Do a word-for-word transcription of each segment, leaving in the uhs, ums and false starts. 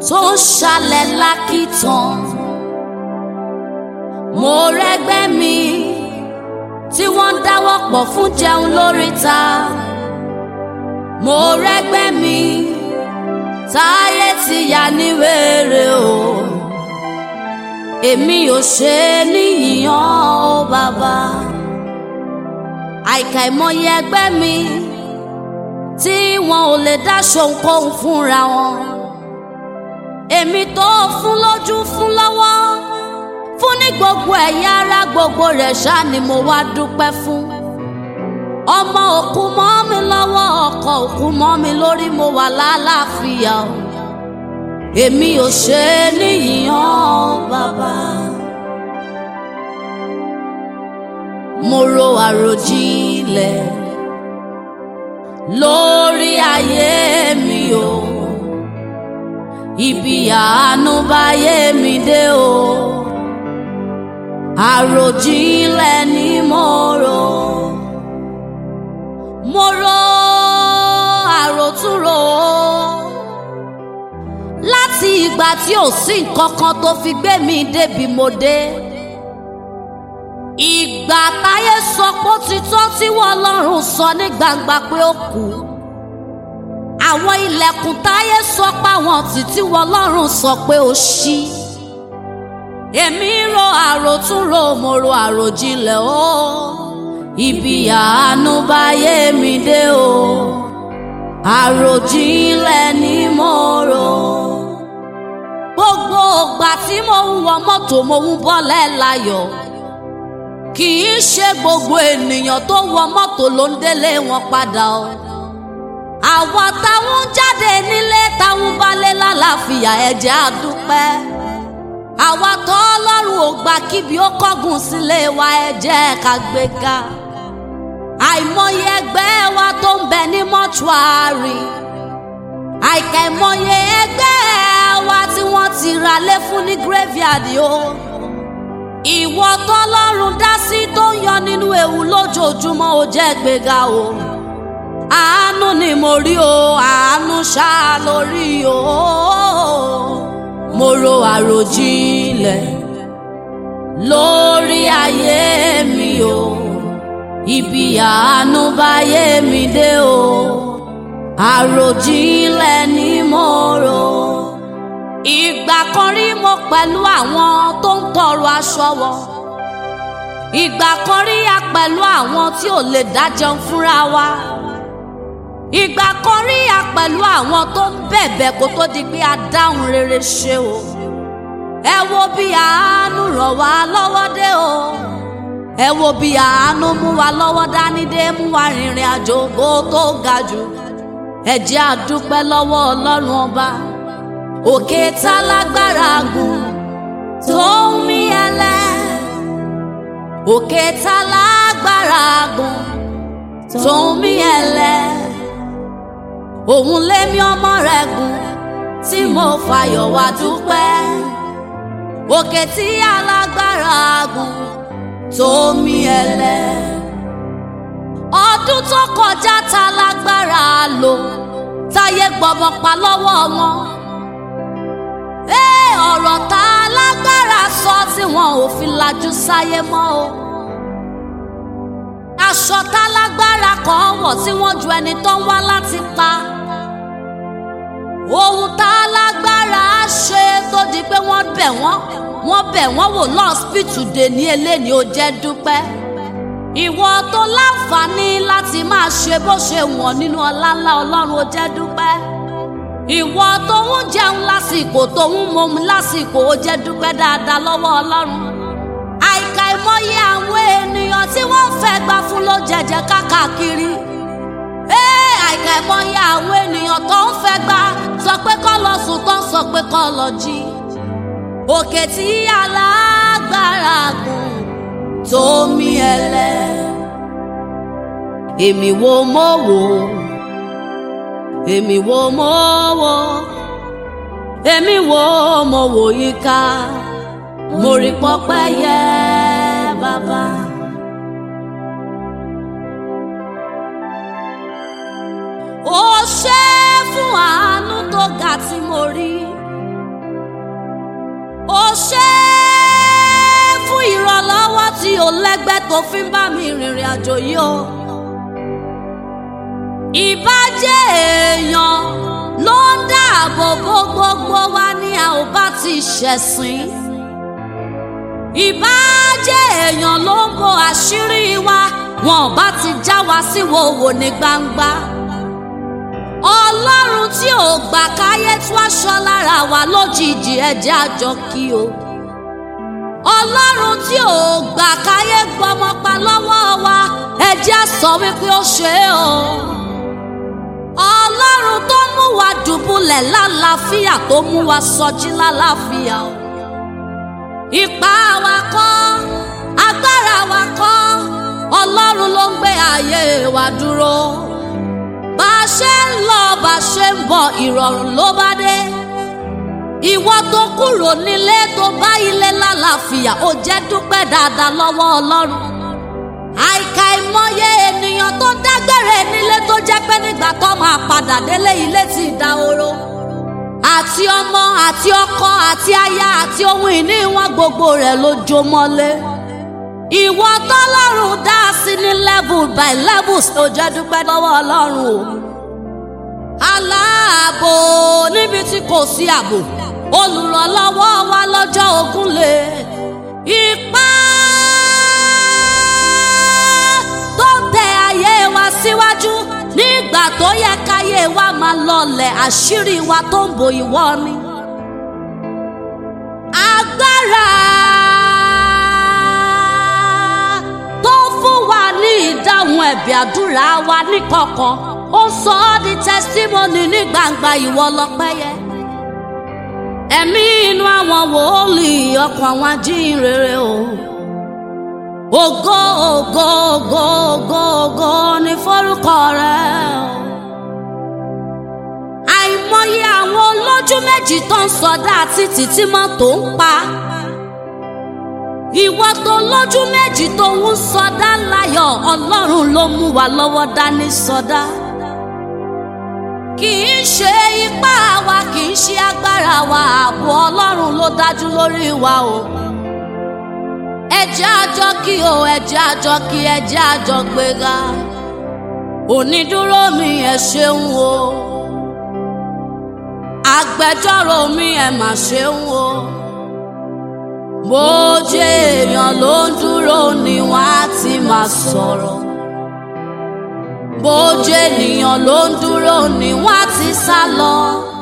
tó ń ṣalẹ̀ lákìtàn. Mo rẹ́gbẹ́ mi tí wọ́n ń dáwọ́ pọ̀ fún jẹun lóríta. Mo rẹ́gbẹ́ mi táyé ti yà ní wèrè o. Èmi ò ṣe níyìyàn o bàbá. Àìkàìmọye ẹgbẹ́ mi tí wọn ò lè dá ṣohunkóhun fúnra wọn. Èmi tó fún lójú fún lọ́wọ́, fún ní gbogbo ẹ̀yà ara gbogbo rẹ̀ ṣá ni mo wá dúpẹ́ fún. Ọmọ òkú mọ́ mi lọ́wọ́, ọkọ òkú mọ́ mi lórí, mo wà lálàáfíà o. Èmi ò ṣe níyìyàn bàbá. Mo ro àròjinlẹ̀ lórí ayé mi o. Ibi àánú báyé mi dé o. Àròjinlẹ̀ ni mo rò. Mo ro àròtúnrò láti ìgbà tí ò sí nǹkan kan tó fi gbé mi débi mo dé. Ìgbà táyé sọ pé ó ti tọ́ tí wọ́n Ọlọ́run sọ ní gbangba pé ó kù. Àwọn ilẹ̀kùn táyé sọ pé àwọn títí wọ́n Ọlọ́run sọ pé ó ṣí. Èmi ro àròtúnrò, mo ro àròjinlẹ̀ o. Ibi àánú báyé mi dé o. Àròjinlẹ̀ ni mo rò. Gbogbo ìgbà tí mo ń wọ mọ́tò mo ń bọ́lẹ̀ láyọ̀. Kì í ṣe gbogbo ènìyàn tó wọ mọ́tò ló ń délé wọn padà o. Àwọn táwọn jáde nílé táwọn balé lálàáfíà ẹ jẹ́ á dúpẹ́. Àwa tó Ọlọ́run ò gbà kíbi ó kọ́gùn sílé wa ẹ jẹ́ ká gbéga. Àìmọye ẹgbẹ́ wa tó ń bẹ ní mọ́ṣúárì. Àìkàìmọye ẹgbẹ́ wa tí wọ́n ti ra lé fún ní graveyard o. Ìwọ tọ́lọ́run dá sí tó ń yọ nínú ewu lójoojúmọ́ ó jẹ́ gbéga o. Àánú ni mo rí o, àánú ṣá lórí o. Mo ro àròjinlẹ̀ lórí ayé mi o. Ibi àánú báyé mi dé o. Àròjinlẹ̀ ni mo rò. Ìgbà kan rí mo pẹ̀lú àwọn tó ń tọrọ aṣọ wọ̀. Ìgbà kan rí a pẹ̀lú àwọn tí ò lè dájẹun fúnra wa. Ìgbà kan rí a pẹ̀lú àwọn tó ń bẹ̀bẹ̀ kó tó di pé a dáhùn rere ṣe o. Ẹ wo bí àánú ràn wá lọ́wọ́ dé o. Ẹ wo bí àánú mú wa lọ́wọ́ dání dé, mú wa rìnrìn àjò ògo tó ga jù. Ẹ jẹ́ á dúpẹ́ lọ́wọ́ Ọlọ́run ọba. Òkè tá lágbára gùn tó ń mí ẹlẹ́. Òkè tá lágbára gùn tó ń mí ẹlẹ́. Òun lémi ọmọ rẹ̀ gùn tí mo fàyọ̀ wá dúpẹ́. Òkè tí alágbára gùn tó ń mí ẹlẹ́. Ọdún tó kọjá tá lágbára lò táyé gbọmọ pa lọ́wọ́ wọn. Ee ọ̀rọ̀ tá lágbára sọ tí wọn ò fi lajú sáyé mọ́ o. Aṣọ tá lágbára kan wọ̀ tí wọ́n ju ẹni tó ń wá láti pa. Ohun tá lágbára ṣe tó di pé wọ́n bẹ̀ wọ́n wọ́n bẹ̀ wọ́n wò lọ́ọ̀sìpìtù dè ní eléni ó jẹ́ dúpẹ́. Ìwọ tó láǹfààní láti máa ṣe bó ṣe wọ̀n nínú ọlá ńlá Ọlọ́run ó jẹ́ dúpẹ́. Ìwọ tó ń jẹun lásìkò tó ń momi lásìkò ó jẹ́ dúpẹ́ dáadáa lọ́wọ́ Ọlọ́run. Àìkàìmọye àwọn ènìyàn tí wọ́n fẹ́ gbà fún ló jẹjẹ káàkiri. Ee àìkàìmọye àwọn ènìyàn tó ń fẹ́ gbà sọ pé kó lọ sùn tó ń sọ pé kó lọ jí. Òkè tí alágbára gùn tó mí ẹlẹ́. Èmi wo mo wò, èmi wo mo wò, èmi wo mo wò yíká. Mo rí pọ́pẹ́ yẹ bàbá. Ó ṣe fún àánú tó ga tí mo rí. lẹ́gbẹ́ tó fi ń bá mi rìnrìn àjò yìí o. Ìbá jẹ́ èèyàn ló ń dáàbò bo gbogbo wa ní a ò bá ti ṣẹ̀sìn. Ìbá jẹ́ èèyàn ló ń bo àṣírí wa wọn ò bá ti já wa sí wòwò ní gbangba. Ọlọ́run tí ò gbà káyé tú aṣọ lára wa lójijì ẹ jẹ́ a jọ kí o. Ọlọ́run tí ò gbà káyé gbọmọ pa lọ́wọ́ wa ẹ jẹ́ a sọ wípé ó ṣe é o. Ọlọ́run tó mú wa dùbúlẹ̀ lálàáfíà tó mú wa sọjí lálàáfíà o. Ipá wa kọ́ agbára wa kọ́ Ọlọ́run ló ń gbé ayé wa dúró. Bá a ṣe ń lọ bá a ṣe ń bọ̀ ìrọ̀rùn ló bá dé. Ìwọ tó kúrò nílé tó bá ilé lálàáfíà ó jẹ́ dúpẹ́ dáadáa lọ́wọ́ Ọlọ́run. Àìkà ìmọye ènìyàn tó dágbére nílé tó jẹ́ pé nígbà tó máa padà délé ilé ti dahoro. Àti ọmọ àti ọkọ àti aya àti ohun ìní wọn gbogbo rẹ̀ ló jó mọ́lé. Ìwọ tọ́lọ́run dá sí ní level by levels tó jẹ́ dúpẹ́ lọ́wọ́ Ọlọ́run o. Aláàbò níbi tí kò sí ààbò olùrànlọ́wọ́ wa lọ́jọ́ ogun lè. Ipá tó tẹ ayé wa síwájú nígbà tó yẹ káyé wa máa lọlẹ̀ àṣírí wa tó ń bo ìwọ ni. Agbára tó fún wa ní ìdáhùn ẹ̀bẹ̀ àdúrà wa níkọ̀kọ̀ ó sọ ọ́ di testimony ní gbangba ìwọ lọ́pẹ́ yẹ. Ẹ̀mí inú àwọn wòlíì ọkàn àwọn ajíhìnrere o. Ògo ògo ògo ògo ògo ní forúkọ rẹ o. Àìmọye àwọn olójú méjì tó ń sọdá títì tí mọ́tò ń pa. Ìwọ tó lójú méjì tó ń sọdá láyọ̀ Ọlọ́run ló mú wa lọ́wọ́ dání sọdá. Kì í ṣe ipá wa kì í ṣe agbára wa ààbò Ọlọ́run ló dájú lórí wa o. Ẹ jẹ́ a jọ kí o ẹ jẹ́ a jọ kí ẹ jẹ́ a jọ gbéga. Onídúró mi ẹ ṣeun o. Agbẹjọ́rò mi ẹ mà ṣeun o. Bó jẹ́ èèyàn ló ń dúró ni wọ́n á ti máa sọ̀rọ̀. Bó jẹ́ ènìyàn ló ń dúró ni wọ́n á ti sá lọ.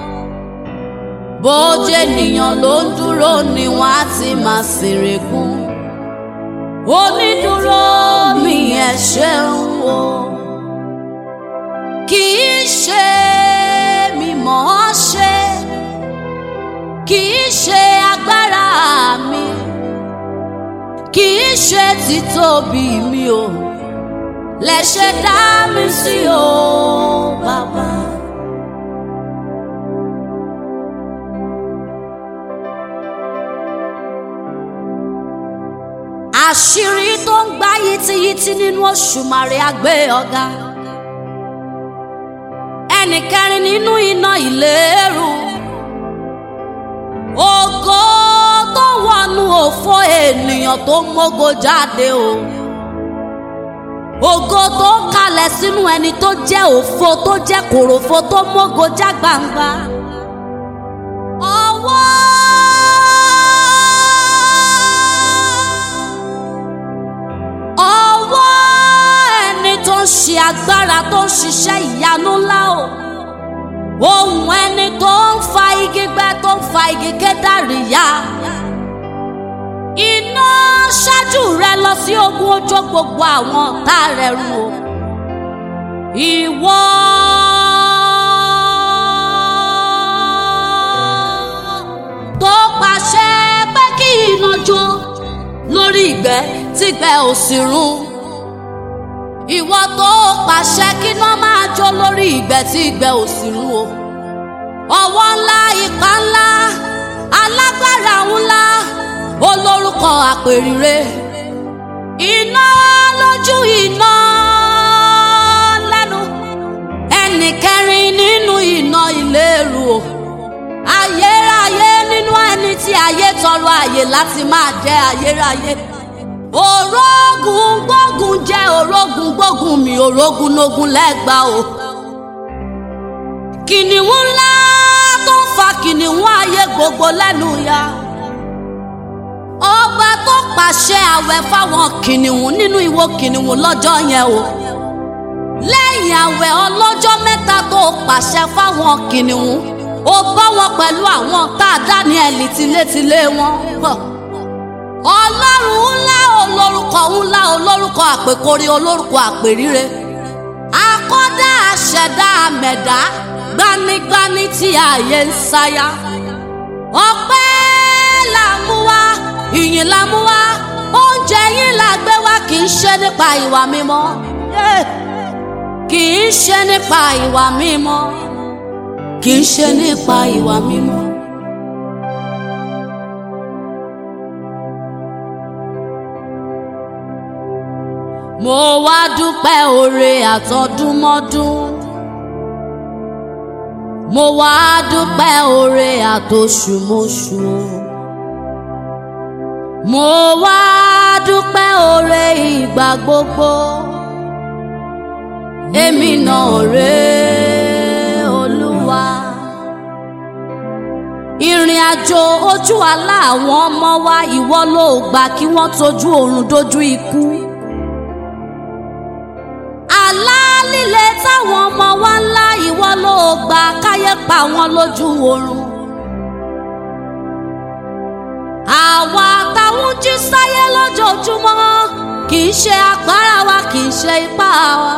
Bó jẹ́ ènìyàn ló ń dúró ni wọ́n á ti máa ṣèrègùn. Onídúró mi ẹ ṣeun o. Kì í ṣe mi mọ̀ ọ́ ṣe, kì í ṣe agbára mi, kì í ṣe títóbi mi o. Lẹ ṣe dá mi sí o bàbá. Àṣírí tó ń gbá yìtìyìtì nínú Òṣùmàrè àgbé ọ̀gá. Ẹnì kẹrin nínú iná ìléru. Ògo tó wọnú òfò ènìyàn tó mógo jáde o. Ògo tó kalẹ̀ sínú ẹni tó jẹ́ òfò tó jẹ́ kòròfo tó mógo já gbangba. Ọwọ́ ọwọ́ ẹni tó ń ṣe agbára tó ń ṣiṣẹ́ ìyanu ńlá o. Ohùn ẹni tó ń fa igi gbẹ tó ń fa igi Kédárì ya. Iná ṣáájú rẹ lọ sí ogun ojó gbogbo àwọn ọ̀tá rẹ run o. Ìwọ tó pàṣẹ pé kí iná jó lórí ìgbẹ́ tígbẹ́ ò sì run. Ìwọ tó pàṣẹ kí iná máa jó lórí ìgbẹ́ tí ìgbẹ́ ò sì run o. Ọwọ́ ńlá ipá ńlá alágbára ńlá olórúkọ àpèrire. Iná lójú iná lẹ́nu ẹnì kẹrin nínú iná ìléru o. Ayérayé nínú ẹni tí ayé tọrọ àyè láti máa jẹ ayérayé. Òrógùn gbógun jẹ́ òrógùn gbógun mi òrógùn nógún lẹ́gbà o. Kìnìún ńlá tó ń fa kìnìún ayé gbogbo lẹ́nu ya. Ọba tó pàṣẹ àwẹ̀ fáwọn kìnìún nínú ìwo kìnìún lọ́jọ́ yẹn o. Lẹ́yìn àwẹ̀ ọlọ́jọ́ mẹ́ta tó pàṣẹ fáwọn kìnìún, ó bá wọn pẹ̀lú àwọn tá Dáníẹ́lì tilétilé wọn. Ọlọ́run ńlá olórúkọ ńlá olórúkọ àpèkórí olórúkọ àpèríre. Akọ́dá àṣẹ̀dá àmẹ̀dá gbanigbani tí ayé ń sáyà. Ọpẹ́ là mú wá, ìyìn là mú wá, oúnjẹ yín là gbé wá, kì í ṣe nípa ìwà mímọ́. Kì í ṣe nípa ìwà mímọ́. Kì í ṣe nípa ìwà mímọ́. Mo wá dúpẹ́ oore àtọdúnmọ́dún. Mo wá dúpẹ́ oore àtoṣùmọ́ṣù. Mo wá dúpẹ́ oore ìgbà gbogbo. Èmi náà rèé Olúwa. Ìrìn àjò ojú àlá àwọn ọmọ wa ìwọ ló gbà kí wọ́n tójú oorun dójú ikú. Àlá líle táwọn ọmọ wa ńlá ìwọ ló gbà káyé pa wọn lójú oorun. Àwa táwọn jí sáyé lójoojúmọ́ kì í ṣe agbára wa, kì í ṣe ipá wa.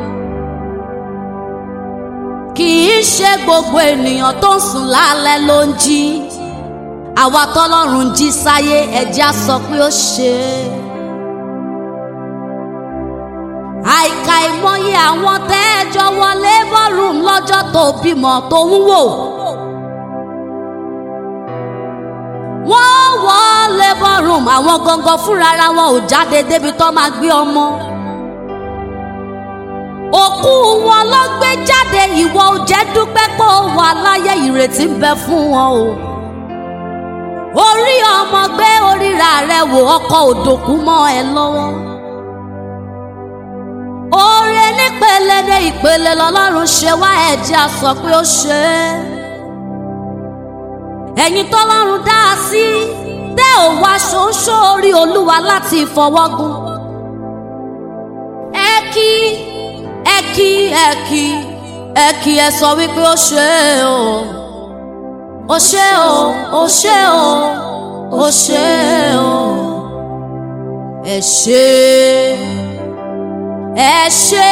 Kì í ṣe gbogbo ènìyàn tó ń sùn lálẹ́ ló ń jí. Àwa tọ́lọ́run jí sáyé ẹ̀jẹ̀ á sọ pé ó ṣe é. Àìkà ìmọye àwọn tẹ́ẹ̀jọ wọlé ballroom lọ́jọ́ tó bímọ tó ń wò. Wọ́n wọlé ballroom àwọn gangan fúnra ara wọn ò jáde débi tó máa gbé ọmọ. Òkú wọn ló gbé jáde, ìwọ ò jẹ́ dúpẹ́ pé ó wà láyé, ìrètí ń bẹ fún wọn o. Orí ọmọ gbé oríra rẹ wò, ọkọ òdòkú mọ́ ẹ lọ́wọ́. Oore nípele dé ìpele lọ́lọ́run ṣe wá, ẹ̀jẹ̀ á sọ pé ó ṣe é. Ẹ̀yin tọ́lọ́run dá a sí tẹ́ ò wá ṣoṣo orí Olúwa láti ìfọwọ́gún. Ẹ kí ẹ kí ẹ kí ẹ kí ẹ sọ wípé ó ṣe é o. Ó ṣe o, ó ṣe o, ó ṣe o. Ẹ ṣé ẹ ṣé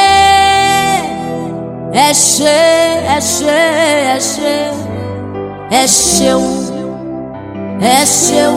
ẹ ṣé ẹ ṣé ẹ ṣé ẹ ṣeun ẹ ṣeun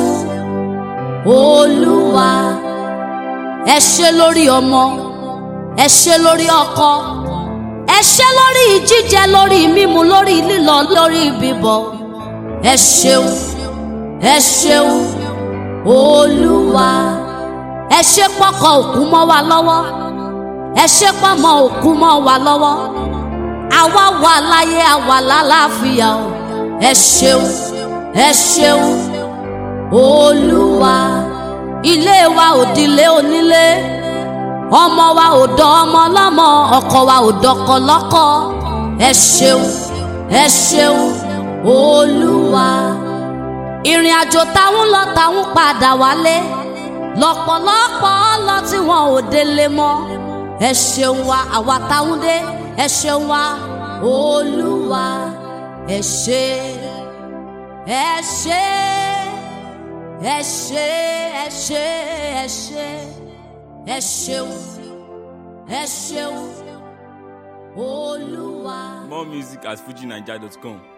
Olúwa. Ẹ ṣé lórí ọmọ, ẹ ṣé lórí ọkọ, ẹ ṣé lórí jíjẹ, lórí mímu, lórí lílọ, lórí bíbọ̀. Ẹ ṣeun ẹ ṣeun Olúwa. Ẹ ṣé pọkọ òkú mọ́ wa lọ́wọ́, ẹ ṣé pọmọ òkú mọ́ wa lọ́wọ́. Àwa wà láyé, àwa lálàáfíà o. Ẹ ṣeun ẹ ṣeun Olúwa. Ilé wa ò dilé onílé, ọmọ wa ò dọ ọmọ lọ́mọ, ọkọ wa ò dọkọ lọ́kọ. Ẹ ṣeun ẹ ṣeun Olúwa. Ìrìn àjò táwọn lọ táwọn padà wálé, lọ́pọ̀lọpọ̀ lọ tí wọn ò délé mọ́. Ẹ ṣeun wa àwa táwọn dé, ẹ ṣeun wa Olúwa. Ẹ ṣé ẹ ṣé ẹ ṣé ẹ ṣé ẹ ṣé ẹ ṣeun ẹ ṣeun Olúwa. More music at fuji naija dot com.